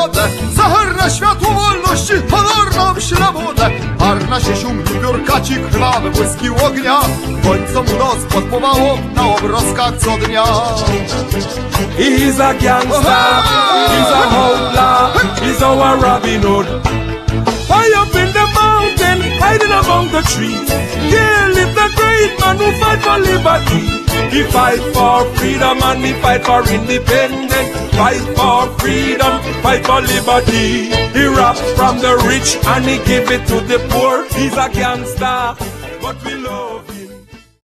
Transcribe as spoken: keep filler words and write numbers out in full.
wodę. Za herne światło wolności, honor nam się na wodę. Harna się sium, biurkaci, krwawe błyski ognia. Końcom mu nos podpowało na obrazkach co dnia. He's a gangster, he's a outlaw, he's our Robin Hood. High up in the mountain, hiding among the trees. Here live the great man who fight for liberty. He fight for freedom and he fight for independence. Fight for freedom, fight for liberty. He rob from the rich and he give it to the poor. He's a gangster, but we love him.